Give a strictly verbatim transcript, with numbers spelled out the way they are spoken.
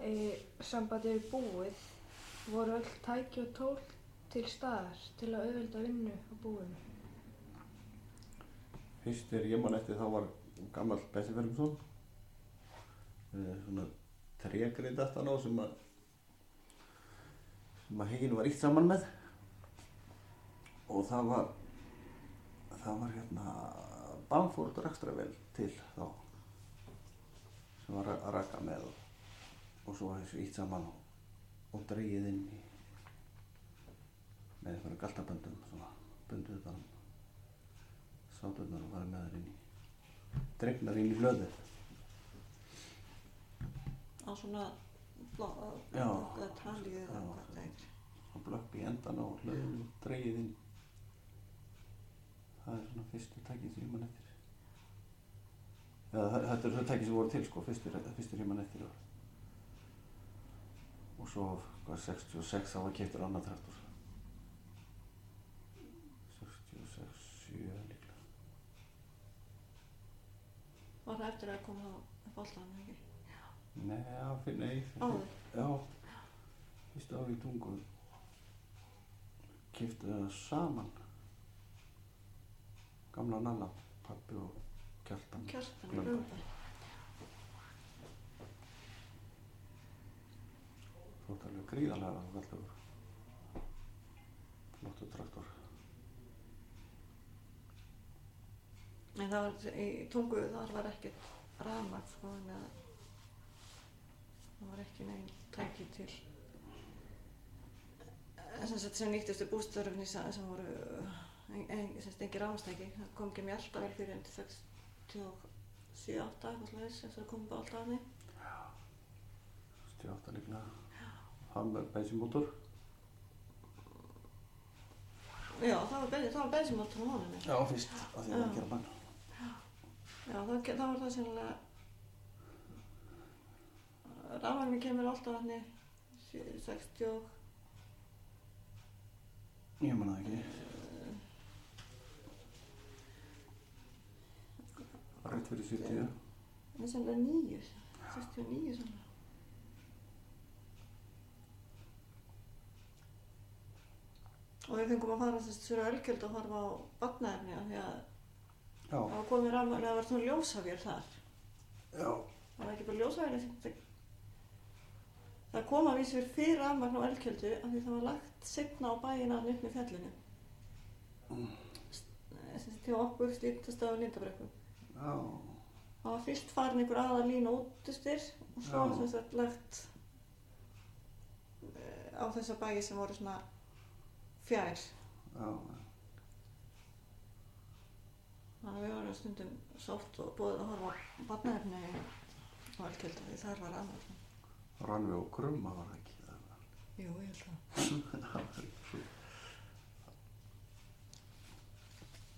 e, sambandið er búið, voru öll tæki og tól til staðar til að auðvelda vinnu á búinu? Fyrst þegar ég man eftir þá var gamall Bessi Ferguson, svona trégrið aftan á sem að sem að heginu var ýtt saman með, og það var það var hérna Bamford rekstravél til þá sem var að raka með, og, og svo var þessu ýtt saman og, og dregið inn í með einhverju galtaböndum, svona bundið utan sáturnar og farið með þær inn í dregnar inn í hlöðu á svona blá, já, eða talið eða hvað það er. Á blöpp í endan á hlöðunum, dregið inn. Það er svona fyrstu tæki sem ég man eftir. Eða þetta er svona tæki sem voru til, sko, fyrstur, fyrstur ég man eftir. Og svo, hvað, sextíu og sex þá var keyptur annar traktor. sextíu og sex, sjö líklega. Var það eftir að koma á bollanum, ekki? Nei, já, nei. Áður? Já, fyrstu ári í Tungu keyptu það saman. Gamla Nalla, pabbi og Kjartan. Kjartan í Blöndal. Svo þetta alveg gríðarlega veldugur. Flottur traktor. En það var í Tungu, þar var ekkert rafmagn, sko, þannig að það var ekki neinn tæki til sem, sem nýttist í bústörfni sem voru en, en, engin rafmagnstæki. Það kom ekki mjöldavél fyrir enn til sextíu og sjö átta eitthvað slags þess að koma bara alltaf að því. Já, sextíu og átta líklega. Hann var bensínmótor. Já, það var, bensin, var bensínmótor á honum. Já, fyrst, af því að það gera bann. Já, það, það var það sennilega. Rafmagni kemur alltaf hann sextíu og... Ég man það ekki. Rétt fyrir sjötíu. Það er sennilega níu, sextíu og níu sennilega. Og við fengum að fara þess að Söru Ölkjöld að horfa á barnaefni af því að Já. það var komið rafmagn, það var svona ljósavél þar. Já. Það var ekki bara ljósavél, það kom að vísu fyrir rafmagn á Ölkjöldu af því það var lagt seinna á bæina upp með fjallinu. Mm. Þess að til okkur stýrtast á Lindabrekku. Já. Það var fyrst farin einhver aðal lína út eftir og svo Já. sem sagt lagt á þessa bæi sem voru svona fjær. Já. Þannig að við varum stundum sótt og búið að horfa á barnaefni á Ölkjöldu því þar var rafmagn. Rannveig og Krumma var það ekki. Jú, ég held það. Það var ekki svo.